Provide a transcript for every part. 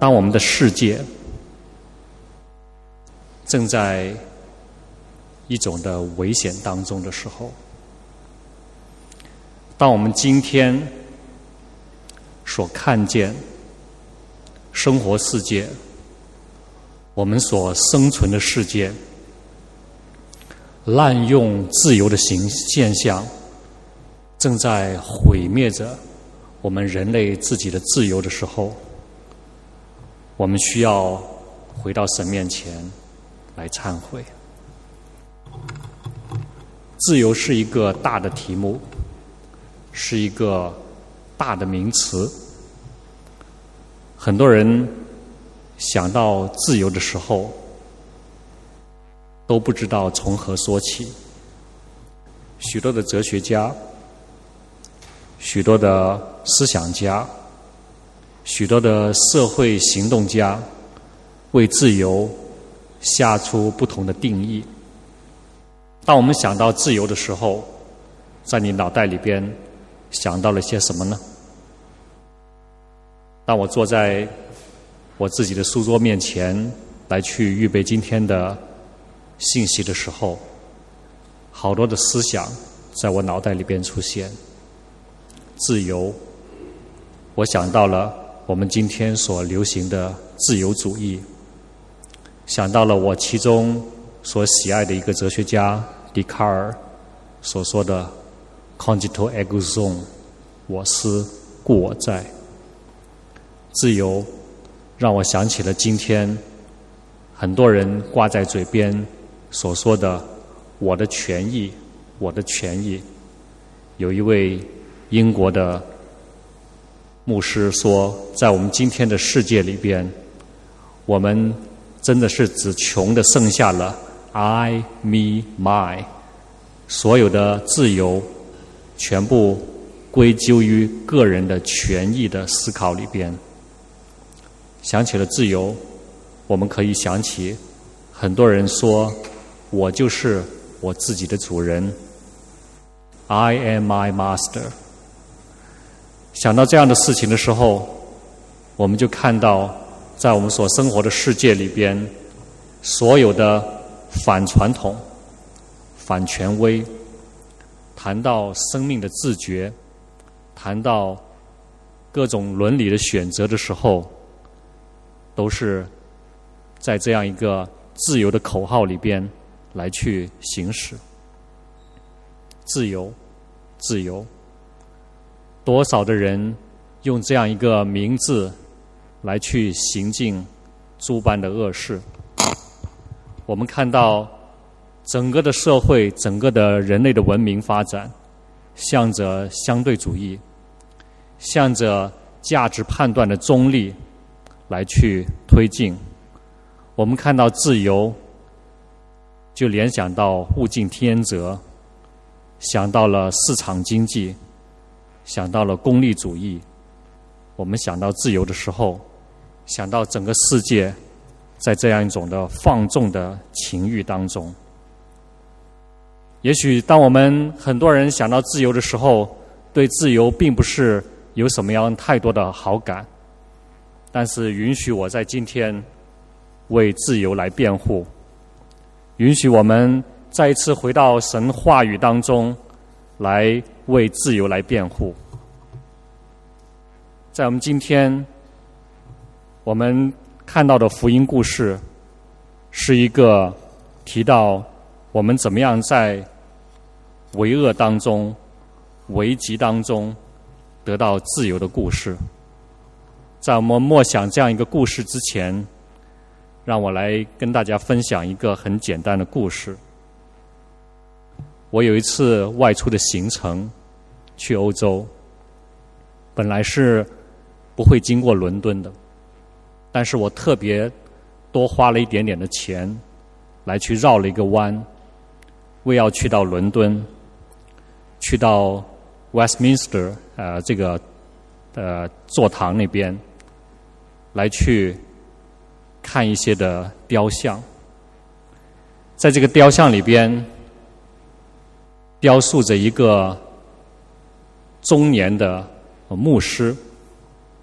当我们的世界正在一种的危险当中的时候，当我们今天所看见生活世界，我们所生存的世界滥用自由的现象正在毁灭着我们人类自己的自由的时候，我们需要回到神面前来忏悔。自由是一个大的题目，是一个大的名词。很多人想到自由的时候，都不知道从何说起。许多的哲学家，许多的思想家，许多的社会行动家，为自由下出不同的定义。当我们想到自由的时候，在你脑袋里边想到了些什么呢？当我坐在我自己的书桌面前来去预备今天的信息的时候，好多的思想在我脑袋里边出现。自由，我想到了我们今天所流行的自由主义，想到了我其中所喜爱的一个哲学家笛卡尔所说的 cogito ergo sum， 我思故我在。自由让我想起了今天很多人挂在嘴边所说的我的权益，我的权益。有一位英国的牧师说，在我们今天的世界里边，我们真的是只穷的剩下了 I, me, my， 所有的自由全部归咎于个人的权益的思考里边。想起了自由，我们可以想起很多人说，我就是我自己的主人， I am my master。 想到这样的事情的时候，我们就看到在我们所生活的世界里边，所有的反传统、反权威，谈到生命的自觉，谈到各种伦理的选择的时候，都是在这样一个自由的口号里边来去行使。自由，自由，多少的人用这样一个名字来去行尽诸般的恶事。我们看到整个的社会，整个的人类的文明发展，向着相对主义，向着价值判断的中立来去推进。我们看到自由，就联想到物竞天择，想到了市场经济，想到了功利主义。我们想到自由的时候，想到整个世界在这样一种的放纵的情欲当中。也许当我们很多人想到自由的时候，对自由并不是有什么样太多的好感，但是允许我在今天为自由来辩护，允许我们再一次回到神话语当中来为自由来辩护。在我们今天我们看到的福音故事，是一个提到我们怎么样在为恶当中、危急当中得到自由的故事。在我们默想这样一个故事之前，让我来跟大家分享一个很简单的故事。我有一次外出的行程去欧洲，本来是不会经过伦敦的，但是我特别多花了一点点的钱来去绕了一个弯，为要去到伦敦，去到 Westminster 这个座堂那边来去看一些的雕像。在这个雕像里边雕塑着一个中年的牧师。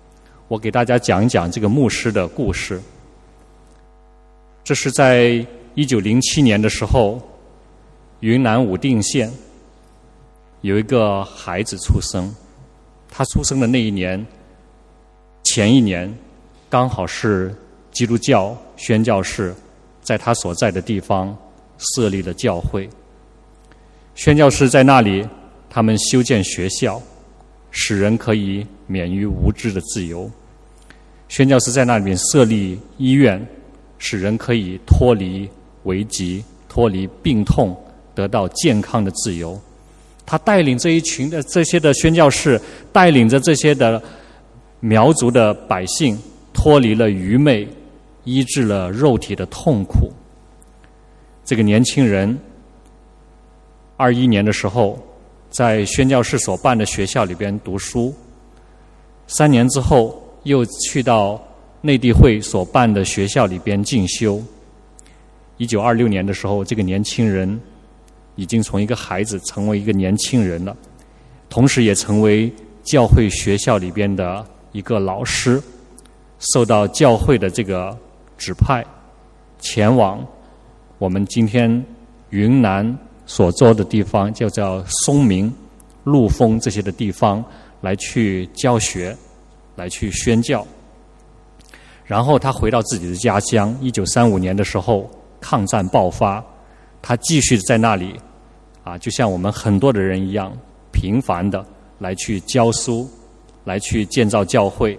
我给大家讲一讲这个牧师的故事。这是在1907年的时候，云南武定县有一个孩子出生。他出生的那一年，前一年刚好是基督教宣教士在他所在的地方设立了教会。宣教士在那里，他们修建学校，使人可以免于无知的自由。宣教士在那里面设立医院，使人可以脱离危疾，脱离病痛，得到健康的自由。他带领这一群的这些的宣教士，带领着这些的苗族的百姓，脱离了愚昧，医治了肉体的痛苦。这个年轻人21年的时候，在宣教士所办的学校里边读书，3年之后又去到内地会所办的学校里边进修。1926年的时候，这个年轻人已经从一个孩子成为一个年轻人了，同时也成为教会学校里边的一个老师，受到教会的这个指派，前往我们今天云南所做的地方，就叫松明、陆丰这些的地方来去教学，来去宣教。然后他回到自己的家乡，1935年的时候抗战爆发，他继续在那里就像我们很多的人一样，频繁的来去教书，来去建造教会。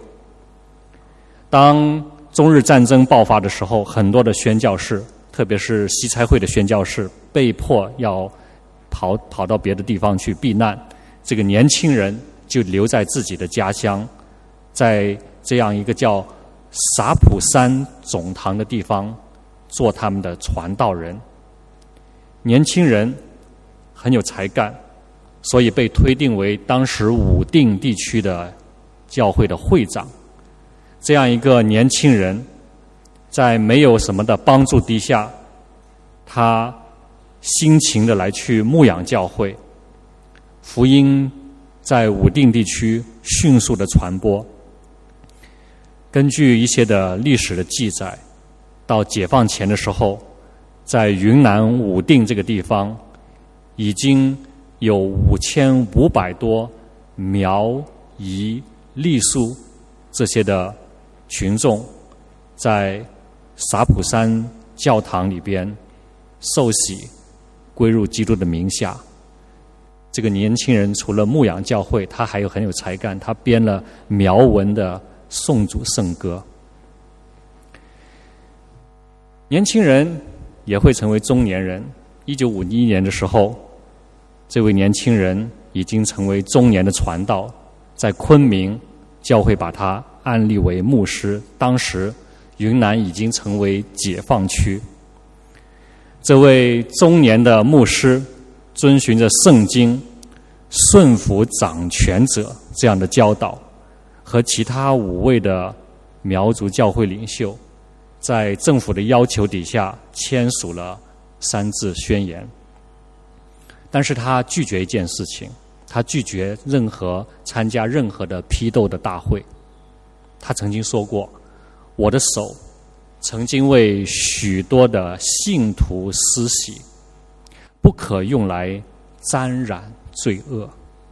当中日战争爆发的时候，很多的宣教士，特别是西差会的宣教士，被迫要跑到别的地方去避难。这个年轻人就留在自己的家乡，在这样一个叫洒普山总堂的地方做他们的传道人。年轻人很有才干，所以被推定为当时武定地区的教会的会长。这样一个年轻人，在没有什么的帮助底下，他辛勤的来去牧养教会，福音在武定地区迅速的传播。根据一些的历史的记载，到解放前的时候，在云南武定这个地方，已经有5500多苗、彝、傈僳这些的群众，在洒普山教堂里边受洗，归入基督的名下。这个年轻人除了牧养教会，他还很有才干，他编了苗文的颂主圣歌。年轻人也会成为中年人。1951年的时候，这位年轻人已经成为中年的传道，在昆明教会把他安立为牧师。当时云南已经成为解放区。这位中年的牧师遵循着圣经，顺服掌权者这样的教导，和其他5位的苗族教会领袖，在政府的要求底下签署了三自宣言。但是他拒绝一件事情，他拒绝参加任何的批斗的大会。他曾经说过，我的手曾经为许多的信徒施洗，不可用来沾染罪恶。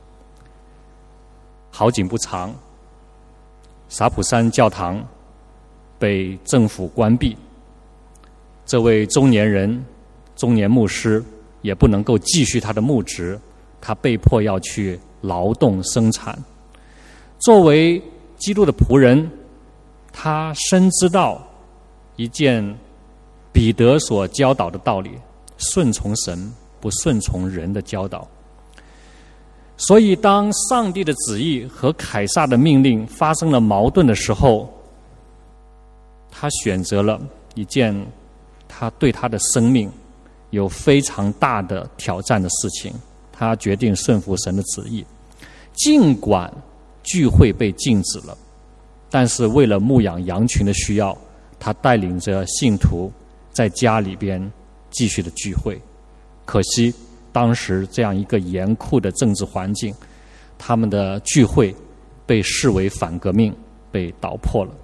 好景不长，洒普山教堂被政府关闭，这位中年牧师也不能够继续他的牧职，他被迫要去劳动生产。作为基督的仆人，他深知道一件彼得所教导的道理：顺从神，不顺从人的教导。所以当上帝的旨意和凯撒的命令发生了矛盾的时候，他选择了一件他对他的生命有非常大的挑战的事情，他决定顺服神的旨意。尽管聚会被禁止了，但是为了牧养羊群的需要，他带领着信徒在家里边继续的聚会。可惜当时这样一个严酷的政治环境，他们的聚会被视为反革命， 被捣破了。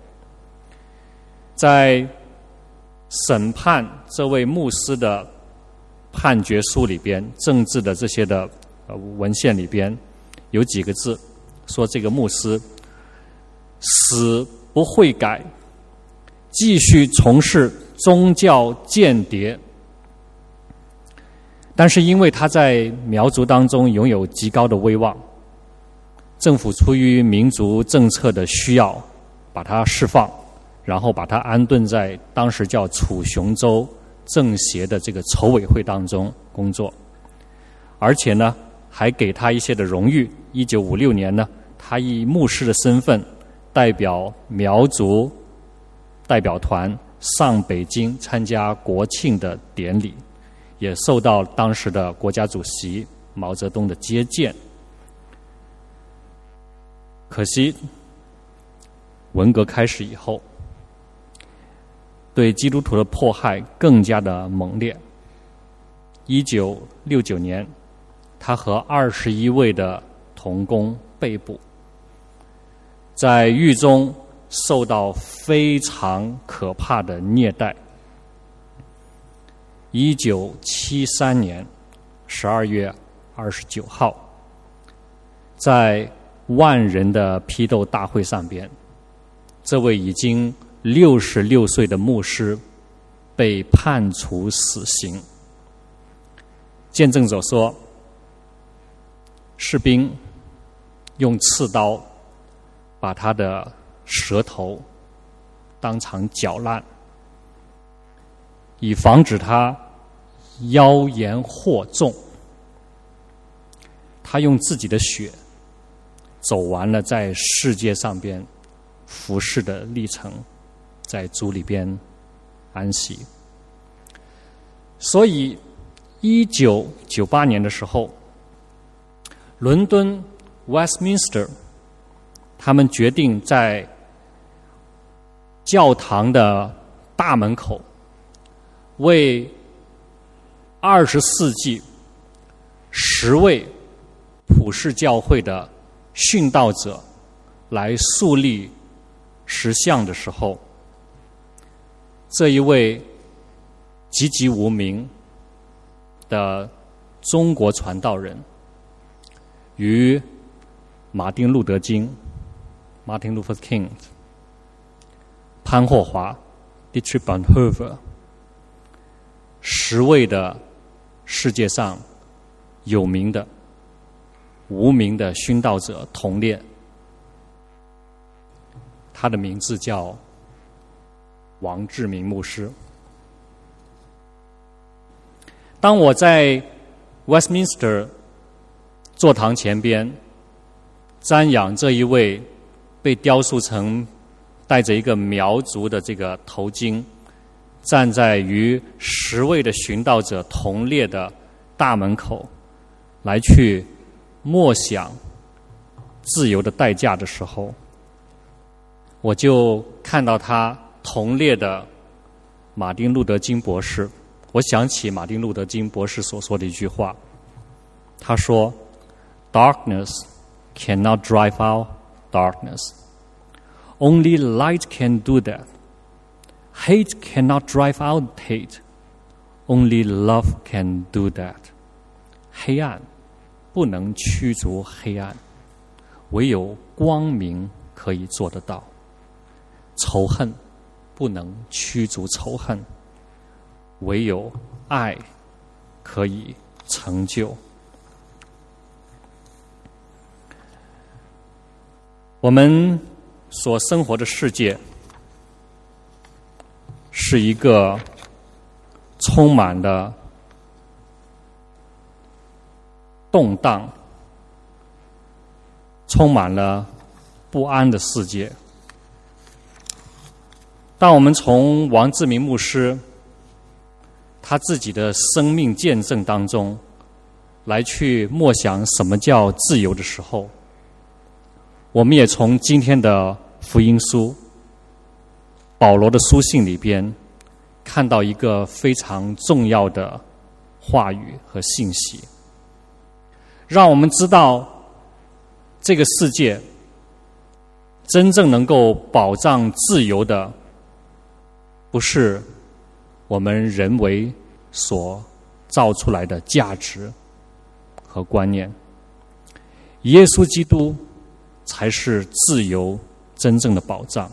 在审判这位牧师的判决书里边，政治的这些的文献里边，有几个字说这个牧师死不悔改，继续从事宗教间谍。但是因为他在苗族当中拥有极高的威望，政府出于民族政策的需要，把他释放，然后把他安顿在当时叫楚雄州政协的这个筹委会当中工作，而且呢还给他一些的荣誉。1956年呢，他以牧师的身份代表苗族代表团上北京参加国庆的典礼，也受到当时的国家主席毛泽东的接见。可惜文革开始以后，对基督徒的迫害更加的猛烈。1969年，他和21位的同工被捕，在狱中受到非常可怕的虐待。1973年12月29号，在万人的批斗大会上边，这位已经66岁的牧师被判处死刑。见证者说，士兵用刺刀把他的舌头当场绞烂，以防止他妖言惑众。他用自己的血走完了在世界上边服侍的历程，在主里边安息。所以1998年的时候，伦敦 Westminster 他们决定在教堂的大门口为20世纪10位普世教会的殉道者来树立石像的时候，这一位籍籍无名的中国传道人与马丁路德金 Martin Luther King、 潘霍华 Dietrich Bonhoeffer 10位的世界上有名的无名的殉道者同列。他的名字叫王志明牧师。当我在 Westminster 座堂前边瞻仰这一位被雕塑成戴着一个苗族的这个头巾，站在与10位的殉道者同列的大门口，来去默想自由的代价的时候，我就看到他同列的马丁路德金博士。我想起马丁路德金博士所说的一句话，他说 Darkness cannot drive out darkness. Only light can do that. Hate cannot drive out hate. Only love can do that. 黑暗不能驱逐黑暗，唯有光明可以做得到。仇恨不能驱逐仇恨，唯有爱可以成就。我们所生活的世界是一个充满了动荡、充满了不安的世界。当我们从王志明牧师他自己的生命见证当中来去默想什么叫自由的时候，我们也从今天的福音书保罗的书信里边看到一个非常重要的话语和信息，让我们知道这个世界真正能够保障自由的，不是我们人为所造出来的价值和观念，耶稣基督才是自由真正的保障。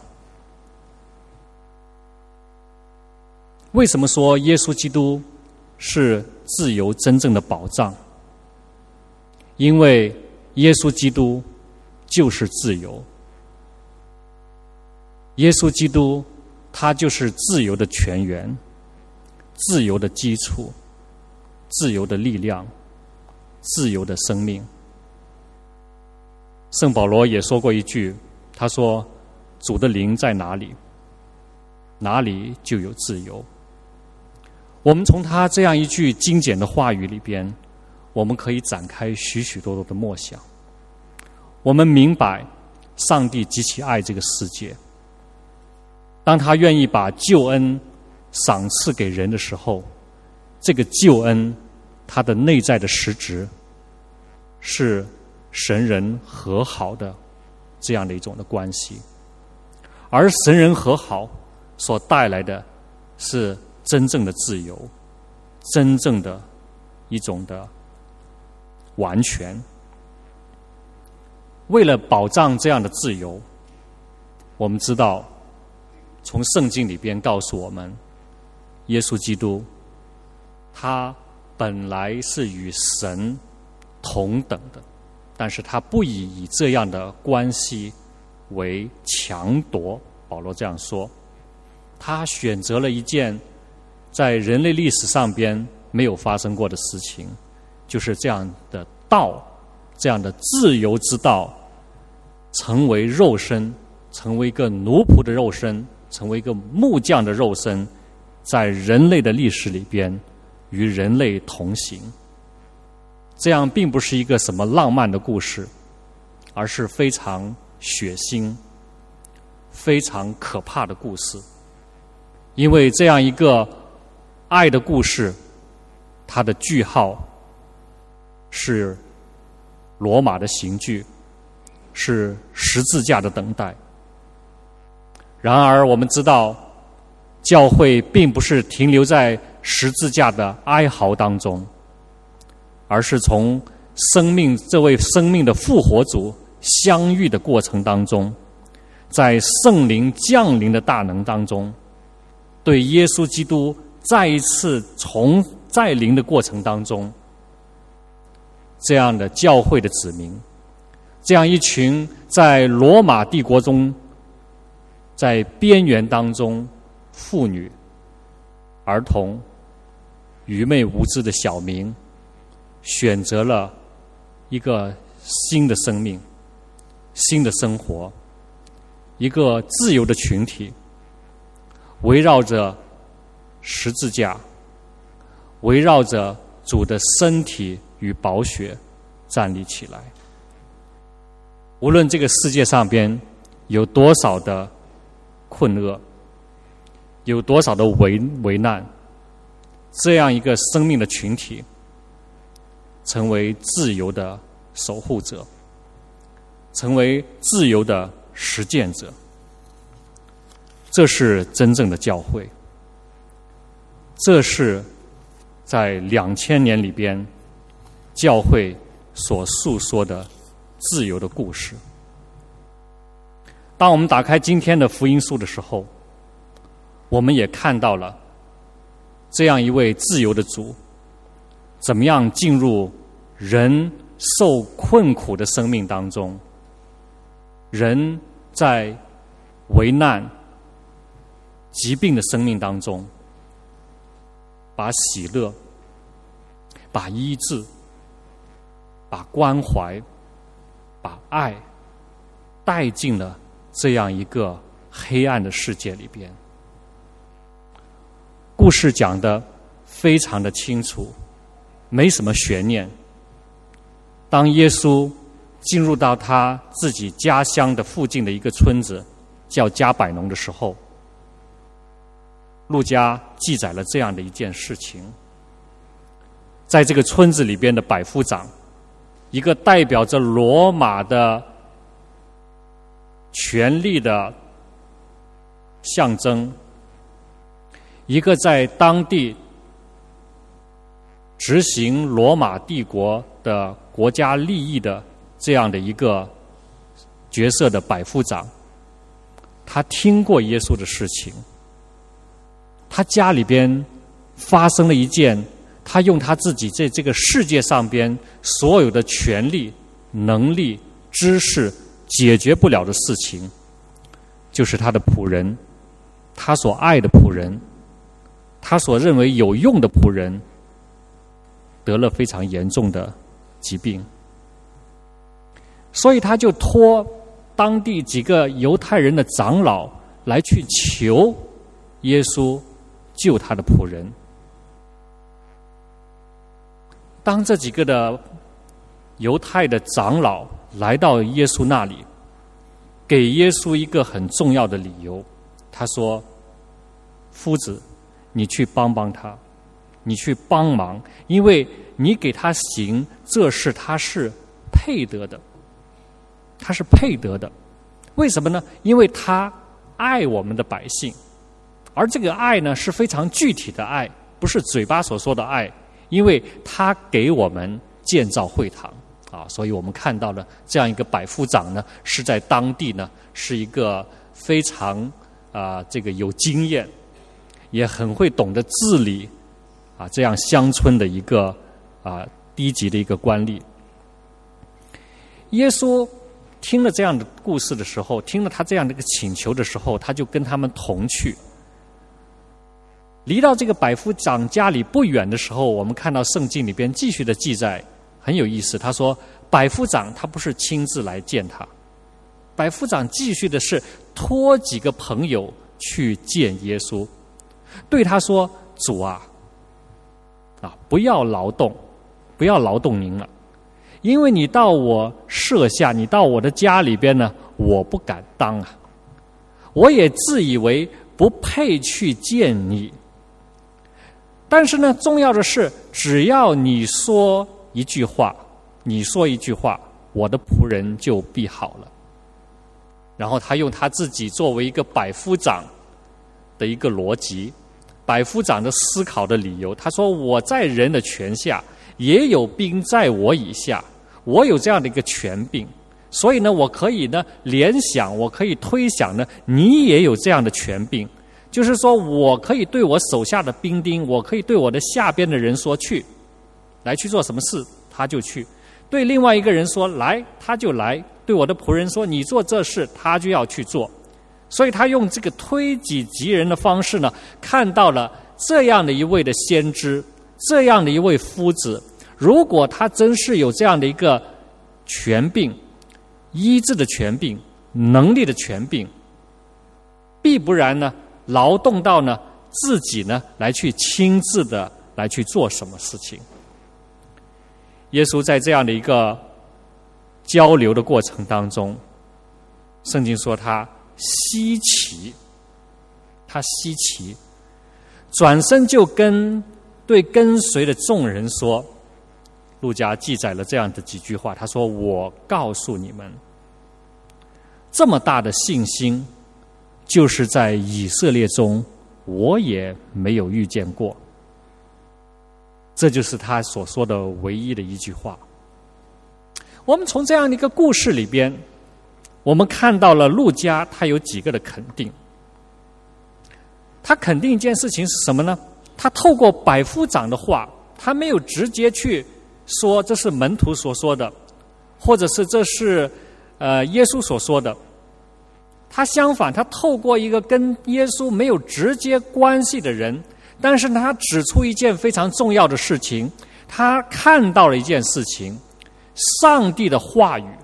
为什么说耶稣基督是自由真正的保障？因为耶稣基督就是自由，耶稣基督他就是自由的泉源，自由的基础，自由的力量，自由的生命。圣保罗也说过一句，他说主的灵在哪里，哪里就有自由。我们从他这样一句精简的话语里边，我们可以展开许许多多的默想。我们明白上帝极其爱这个世界，当他愿意把救恩赏赐给人的时候，这个救恩它的内在的实质是神人和好的这样的一种的关系，而神人和好所带来的是真正的自由，真正的一种的完全。为了保障这样的自由，我们知道从圣经里边告诉我们，耶稣基督他本来是与神同等的，但是他不以这样的关系为强夺。保罗这样说，他选择了一件在人类历史上边没有发生过的事情，就是这样的道，这样的自由之道成为肉身，成为一个奴仆的肉身，成为一个木匠的肉身，在人类的历史里边与人类同行。这样并不是一个什么浪漫的故事，而是非常血腥、非常可怕的故事。因为这样一个爱的故事，它的句号是罗马的刑具，是十字架的等待。然而我们知道，教会并不是停留在十字架的哀嚎当中，而是从这位生命的复活主相遇的过程当中，在圣灵降临的大能当中，对耶稣基督再一次再临的过程当中，这样的教会的子民，这样一群在罗马帝国中在边缘当中妇女、儿童、愚昧无知的小民，选择了一个新的生命、新的生活，一个自由的群体，围绕着十字架，围绕着主的身体与宝血站立起来。无论这个世界上边有多少的困厄，有多少的危难，这样一个生命的群体成为自由的守护者，成为自由的实践者，这是真正的教会。这是在2000年里边教会所诉说的自由的故事。当我们打开今天的福音书的时候，我们也看到了这样一位自由的主怎么样进入人受困苦的生命当中，人在危难疾病的生命当中，把喜乐、把医治、把关怀、把爱带进了这样一个黑暗的世界里边。故事讲得非常的清楚，没什么悬念。当耶稣进入到他自己家乡的附近的一个村子叫加百农的时候，路加记载了这样的一件事情。在这个村子里边的百夫长，一个代表着罗马的权力的象征，一个在当地执行罗马帝国的国家利益的这样的一个角色的百夫长，他听过耶稣的事情，他家里边发生了一件他用他自己在这个世界上边所有的权力、能力、知识解决不了的事情，就是他的仆人，他所爱的仆人，他所认为有用的仆人得了非常严重的疾病，所以他就托当地几个犹太人的长老来去求耶稣救他的仆人。当这几个的犹太的长老来到耶稣那里，给耶稣一个很重要的理由，他说：夫子，你去帮帮他，你去帮忙，因为你给他行这事，他是配得的，他是配得的。为什么呢？因为他爱我们的百姓，而这个爱呢是非常具体的爱，不是嘴巴所说的爱，因为他给我们建造会堂啊，所以我们看到了这样一个百夫长呢，是在当地呢是一个非常这个有经验，也很会懂得治理这样乡村的一个低级的一个官吏。耶稣听了这样的故事的时候，听了他这样的一个请求的时候，他就跟他们同去。离到这个百夫长家里不远的时候，我们看到圣经里边继续的记载很有意思。他说百夫长他不是亲自来见他，百夫长继续的是托几个朋友去见耶稣，对他说：主啊，不要劳动您了，因为你到我舍下，你到我的家里边呢，我不敢当啊，我也自以为不配去见你。但是呢，重要的是，只要你说一句话，我的仆人就必好了。然后他用他自己作为一个百夫长的一个逻辑，百夫长的思考的理由，他说：我在人的权下，也有兵在我以下，我有这样的一个权柄，所以呢，我可以呢联想，我可以推想呢，你也有这样的权柄。就是说我可以对我手下的兵丁，我可以对我的下边的人说去，来去做什么事，他就去；对另外一个人说来，他就来；对我的仆人说你做这事，他就要去做。所以他用这个推己及人的方式呢，看到了这样的一位的先知，这样的一位夫子，如果他真是有这样的一个权柄，医治的权柄，能力的权柄，必不然呢劳动到呢自己呢来去亲自的来去做什么事情。耶稣在这样的一个交流的过程当中，圣经说他稀奇，转身就对跟随的众人说，路加记载了这样的几句话，他说：我告诉你们，这么大的信心，就是在以色列中我也没有遇见过。这就是他所说的唯一的一句话。我们从这样的一个故事里边，我们看到了路加他有几个的肯定。他肯定一件事情是什么呢？他透过百夫长的话，他没有直接去说这是门徒所说的，或者是这是耶稣所说的。他相反，他透过一个跟耶稣没有直接关系的人，但是他指出一件非常重要的事情，他看到了一件事情，上帝的话语，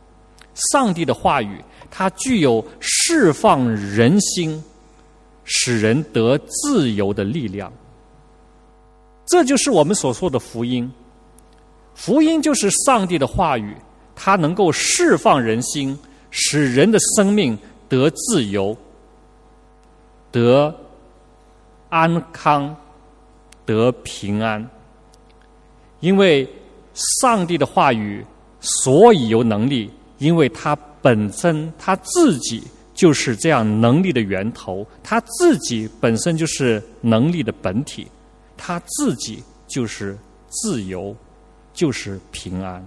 它具有释放人心，使人得自由的力量。这就是我们所说的福音。福音就是上帝的话语，它能够释放人心，使人的生命得自由，得安康，得平安。因为上帝的话语所以有能力，因为它本身他自己就是这样能力的源头，他自己本身就是能力的本体，他自己就是自由，就是平安。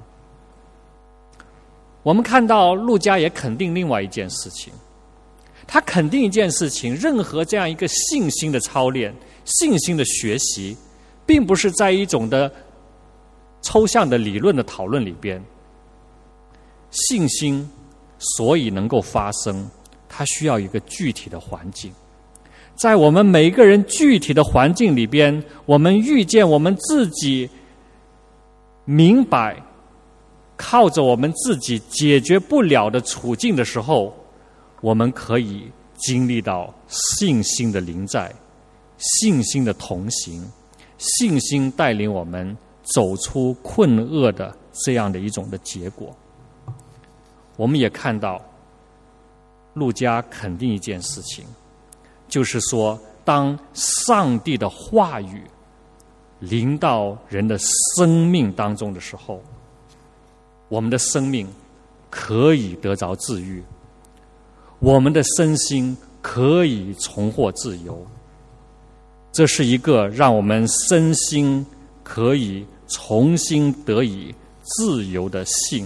我们看到路加也肯定另外一件事情，他肯定一件事情，任何这样一个信心的操练、信心的学习，并不是在一种的抽象的理论的讨论里边。信心所以能够发生，它需要一个具体的环境。在我们每一个人具体的环境里边，我们遇见我们自己明白靠着我们自己解决不了的处境的时候，我们可以经历到信心的临在，信心的同行，信心带领我们走出困厄的这样的一种的结果。我们也看到路加肯定一件事情，就是说当上帝的话语临到人的生命当中的时候，我们的生命可以得着治愈，我们的身心可以重获自由。这是一个让我们身心可以重新得以自由的信。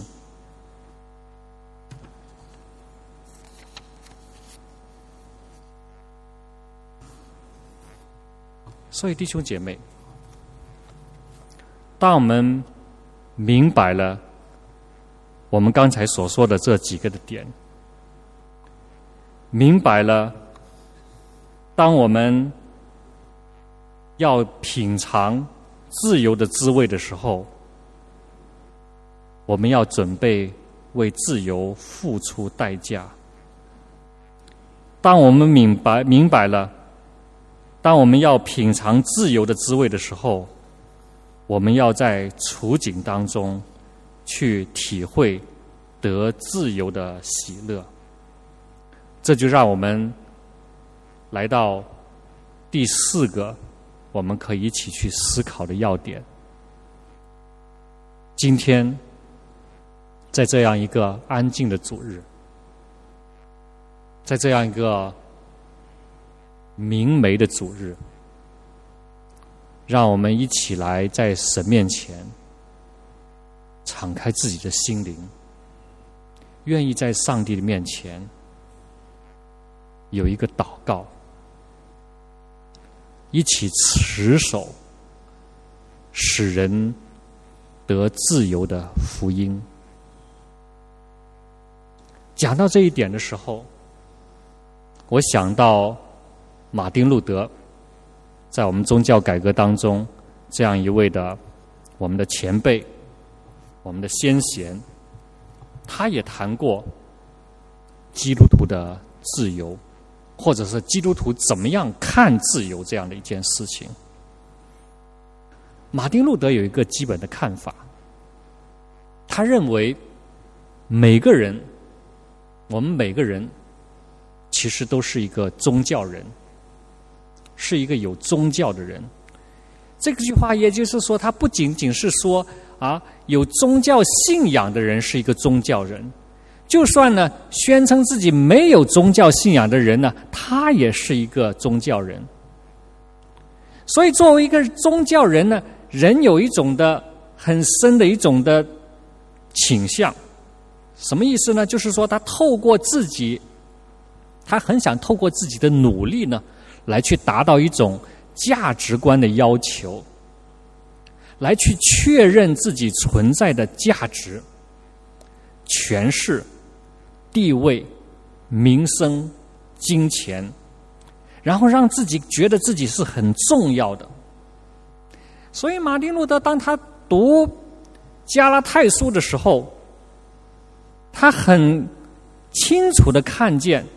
所以弟兄姐妹，当我们明白了我们刚才所说的这几个的点，明白了当我们要品尝自由的滋味的时候，我们要准备为自由付出代价。当我们明白了当我们要品尝自由的滋味的时候，我们要在处境当中去体会得自由的喜乐。这就让我们来到第4个我们可以一起去思考的要点。今天在这样一个安静的主日，在这样一个明媚的主日，让我们一起来在神面前敞开自己的心灵，愿意在上帝的面前有一个祷告，一起持守使人得自由的福音。讲到这一点的时候，我想到马丁路德在我们宗教改革当中这样一位的我们的前辈，我们的先贤，他也谈过基督徒的自由，或者是基督徒怎么样看自由这样的一件事情。马丁路德有一个基本的看法，他认为我们每个人其实都是一个宗教人，是一个有宗教的人。这句话也就是说，他不仅仅是说有宗教信仰的人是一个宗教人，就算呢宣称自己没有宗教信仰的人呢，他也是一个宗教人。所以作为一个宗教人呢，人有一种的很深的一种的倾向。什么意思呢？就是说他很想透过自己的努力呢，来去达到一种价值观的要求，来去确认自己存在的价值、权势、地位、名声、金钱，然后让自己觉得自己是很重要的。所以马丁路德当他读加拉太书的时候，他很清楚地看见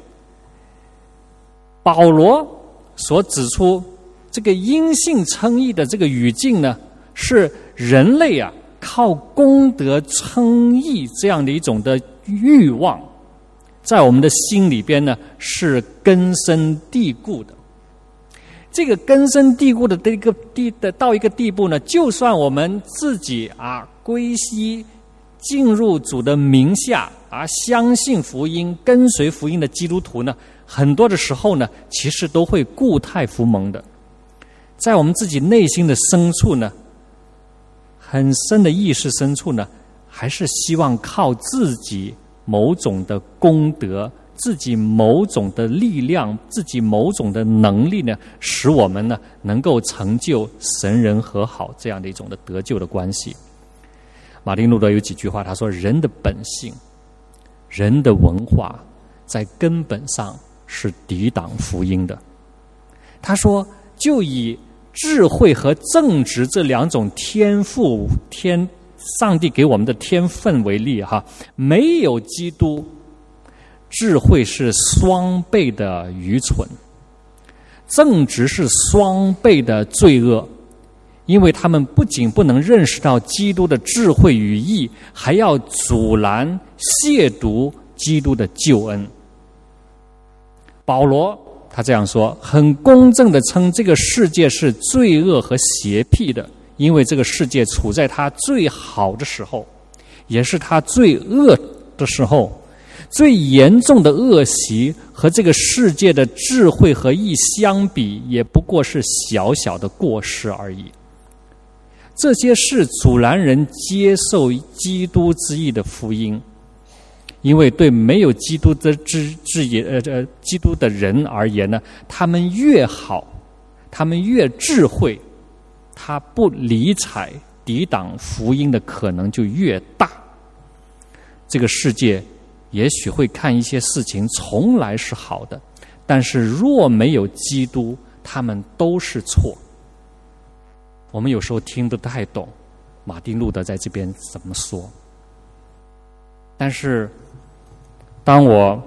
保罗所指出这个因信称义的这个语境呢，是人类靠功德称义这样的一种的欲望，在我们的心里边呢是根深蒂固的。这个根深蒂固的到一个地步呢，就算我们自己归西进入主的名下相信福音、跟随福音的基督徒呢，很多的时候呢，其实都会故态复萌的，在我们自己内心的深处呢，很深的意识深处呢，还是希望靠自己某种的功德、自己某种的力量、自己某种的能力呢，使我们呢能够成就神人和好这样的一种的得救的关系。马丁路德有几句话，他说：人的本性、人的文化在根本上是抵挡福音的。他说，就以智慧和正直这两种上帝给我们的天分为例没有基督，智慧是双倍的愚蠢，正直是双倍的罪恶，因为他们不仅不能认识到基督的智慧与义，还要阻拦、亵渎基督的救恩。保罗他这样说，很公正地称这个世界是罪恶和邪僻的，因为这个世界处在它最好的时候，也是它最恶的时候。最严重的恶习和这个世界的智慧和义相比，也不过是小小的过失而已。这些是阻拦人接受基督之义的福音，因为对没有基督的基督的人而言呢，他们越好，他们越智慧，他不理睬抵挡福音的可能就越大。这个世界也许会看一些事情从来是好的，但是若没有基督，他们都是错。我们有时候听不太懂马丁路德在这边怎么说，但是当我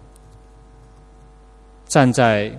站在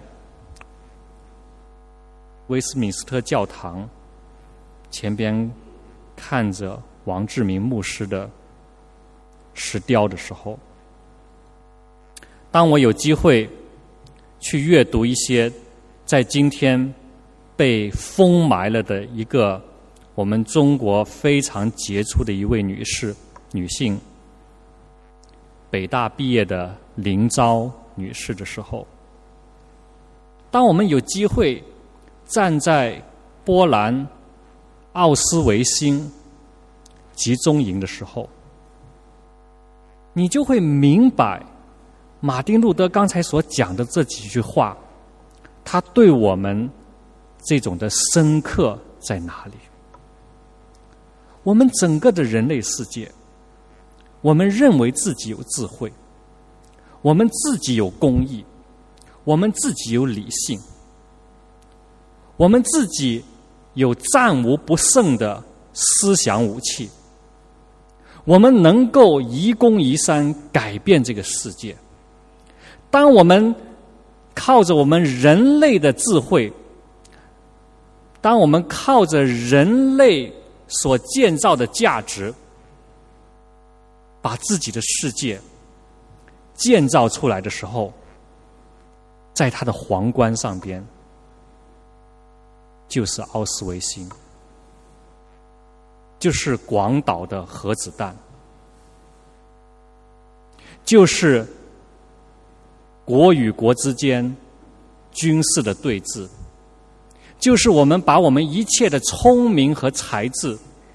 威斯敏斯特教堂前边看着王志明牧师的石雕的时候，当我有机会去阅读一些在今天被封埋了的一个我们中国非常杰出的一位女性，北大毕业的林昭女士的时候，当我们有机会站在波兰奥斯维辛集中营的时候，你就会明白马丁路德刚才所讲的这几句话，他对我们这种的深刻在哪里。我们整个的人类世界，我们认为自己有智慧，我们自己有公义，我们自己有理性，我们自己有战无不胜的思想武器，我们能够移公移山改变这个世界。当我们靠着我们人类的智慧，当我们靠着人类所建造的价值，把自己的世界建造出来的时候，在它的皇冠上边就是奥斯维辛，就是广岛的核子弹，就是国与国之间军事的对峙，就是我们把我们一切的聪明和才智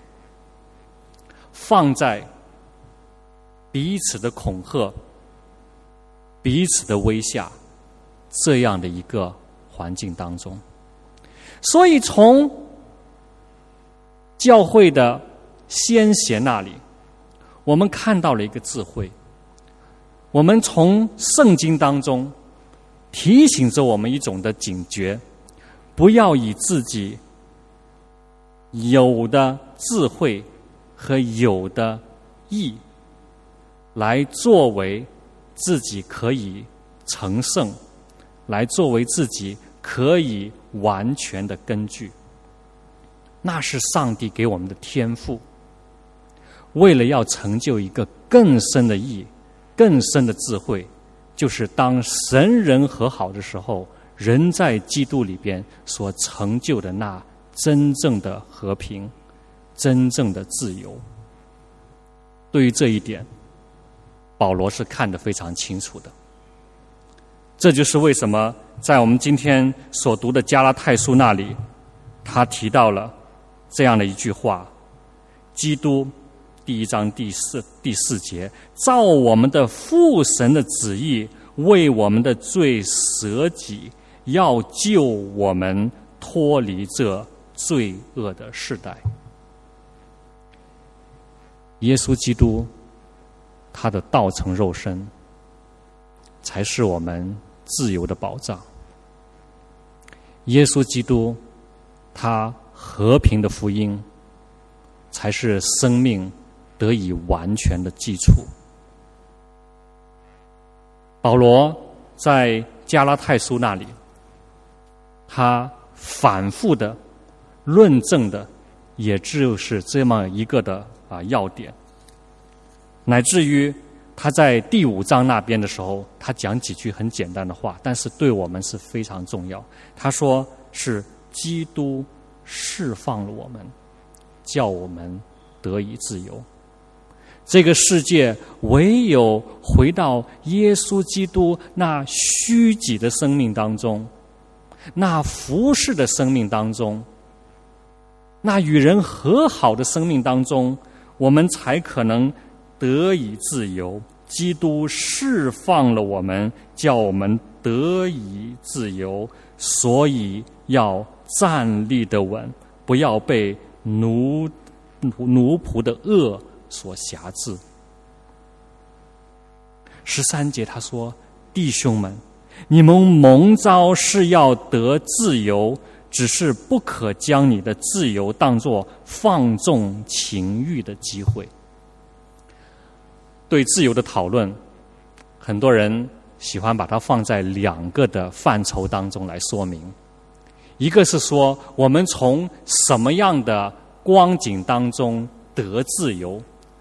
放在彼此的恐吓、彼此的威吓这样的一个环境当中。所以从教会的先贤那里，我们看到了一个智慧。我们从圣经当中提醒着我们一种的警觉，不要以自己有的智慧和有的义来作为自己可以成圣，来作为自己可以完全的根据。那是上帝给我们的天赋，为了要成就一个更深的义、更深的智慧，就是当神人和好的时候，人在基督里边所成就的那真正的和平、真正的自由。 对于这一点，保罗是看得非常清楚的。这就是为什么在我们今天所读的加拉太书那里，他提到了这样的一句话：基督第1章第4节，照我们的父神的旨意，为我们的罪舍己，要救我们脱离这罪恶的世代。耶稣基督他的道成肉身，才是我们自由的保障。耶稣基督他和平的福音，才是生命得以完全的基础。保罗在加拉太书那里，他反复的论证的，也就是这么一个的要点，乃至于他在第5章那边的时候，他讲几句很简单的话，但是对我们是非常重要。他说是基督释放了我们，叫我们得以自由。这个世界唯有回到耶稣基督那虚己的生命当中，那服侍的生命当中，那与人和好的生命当中，我们才可能得以自由。基督释放了我们，叫我们得以自由，所以要站立得稳，不要被奴仆的恶所辖制。13节他说：弟兄们，你们蒙召是要得自由，只是不可将你的自由当作放纵情欲的机会。对自由的讨论，很多人喜欢把它放在2个的范畴当中来说明。一个是说我们从什么样的光景当中得自由，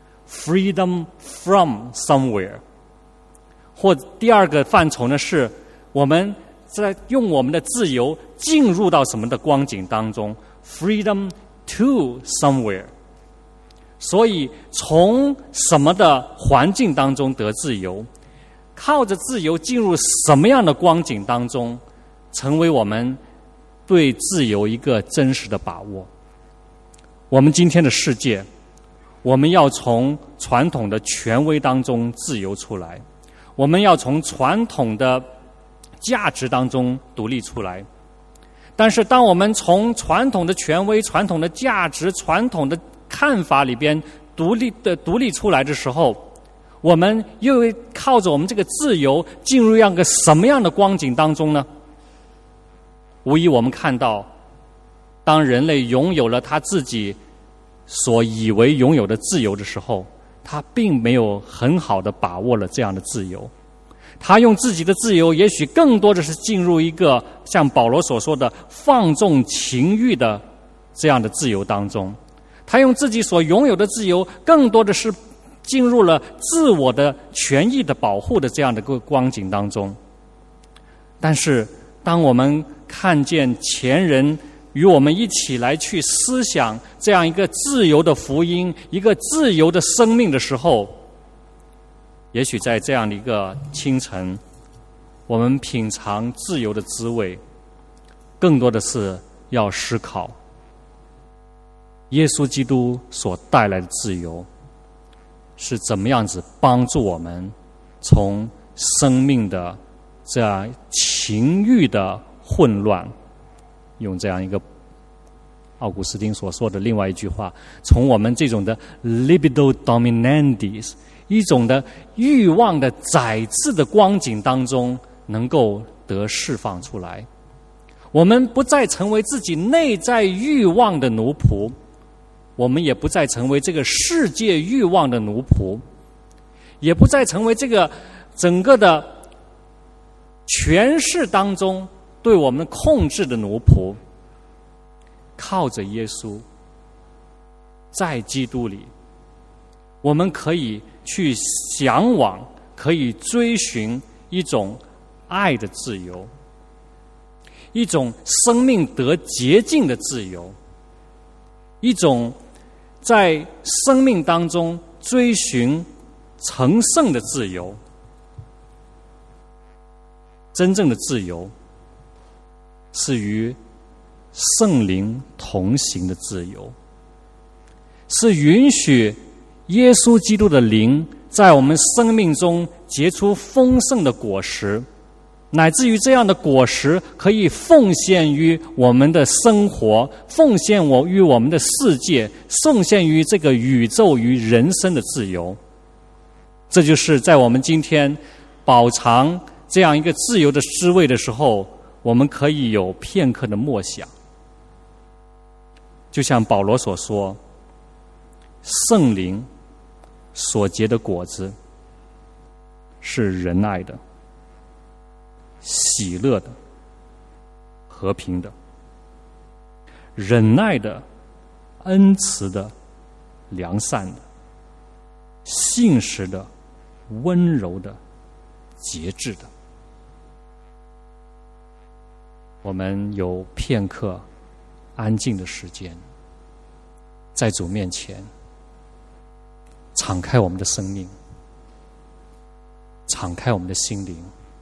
freedom from somewhere， 或第2个范畴呢，是我们在用我们的自由进入到什么的光景当中， freedom to somewhere。所以从什么的环境当中得自由，靠着自由进入什么样的光景当中，成为我们对自由一个真实的把握。我们今天的世界，我们要从传统的权威当中自由出来，我们要从传统的价值当中独立出来。但是当我们从传统的权威、传统的价值、传统的看法里边独立出来的时候，我们又会靠着我们这个自由进入一个什么样的光景当中呢？无疑我们看到，当人类拥有了他自己所以为拥有的自由的时候，他并没有很好的把握了这样的自由。他用自己的自由也许更多的是进入一个像保罗所说的放纵情欲的这样的自由当中。他用自己所拥有的自由更多的是进入了自我的权益的保护的这样的个光景当中。但是当我们看见前人与我们一起来去思想这样一个自由的福音，一个自由的生命的时候，也许在这样的一个清晨，我们品尝自由的滋味，更多的是要思考耶稣基督所带来的自由是怎么样子帮助我们从生命的这样情欲的混乱，用这样一个奥古斯丁所说的另外一句话，从我们这种的 libido dominandis， 一种的欲望的宰制的光景当中能够得释放出来。我们不再成为自己内在欲望的奴仆，我们也不再成为这个世界欲望的奴仆，也不再成为这个整个的权势当中对我们控制的奴仆。靠着耶稣，在基督里，我们可以去向往，可以追寻一种爱的自由，一种生命得洁净的自由，一种在生命当中追寻成圣的自由。真正的自由是与圣灵同行的自由，是允许耶稣基督的灵在我们生命中结出丰盛的果实，乃至于这样的果实可以奉献于我们的生活，奉献于我们的世界，奉献于这个宇宙与人生的自由。这就是在我们今天饱尝这样一个自由的滋味的时候，我们可以有片刻的默想。就像保罗所说，圣灵所结的果子是仁爱的、喜乐的、和平的、忍耐的、恩慈的、良善的、信实的、温柔的、节制的。我们有片刻安静的时间，在主面前敞开我们的生命，敞开我们的心灵，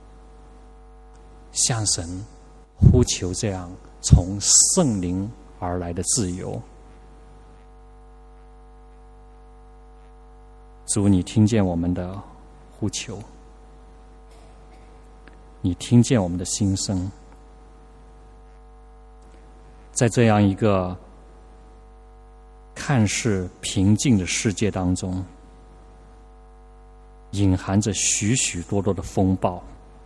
向神呼求这样从圣灵而来的自由。主，你听见我们的呼求，你听见我们的心声。在这样一个看似平静的世界当中，隐含着许许多多的风暴。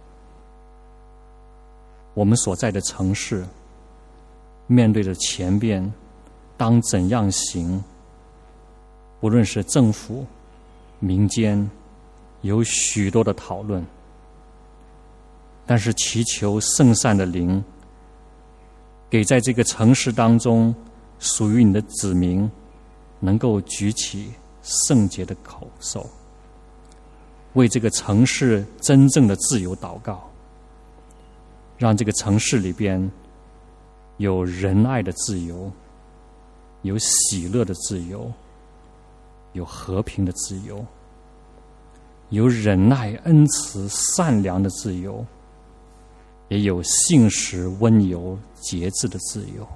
我们所在的城市面对着前边当怎样行，无论是政府、民间，有许多的讨论。但是祈求圣善的灵给在这个城市当中属于你的子民能够举起圣洁的口手，为这个城市真正的自由祷告，让这个城市里边有仁爱的自由，有喜乐的自由，有和平的自由，有忍耐、恩慈、善良的自由，也有信实、温柔、节制的自由。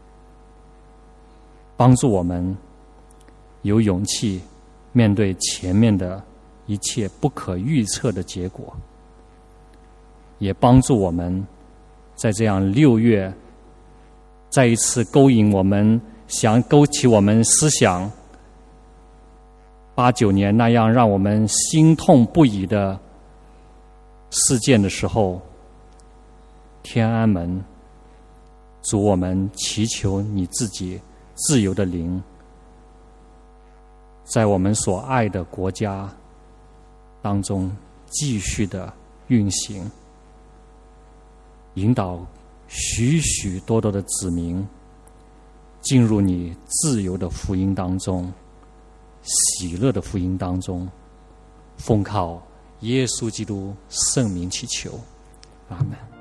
帮助我们有勇气面对前面的一切不可预测的结果，也帮助我们在这样6月再一次勾起我们思想8、9年那样让我们心痛不已的事件的时候，天安门，主，我们祈求你自己自由的灵在我们所爱的国家当中继续的运行，引导许许多多的子民进入你自由的福音当中，喜乐的福音当中，奉靠耶稣基督圣名祈求，阿们。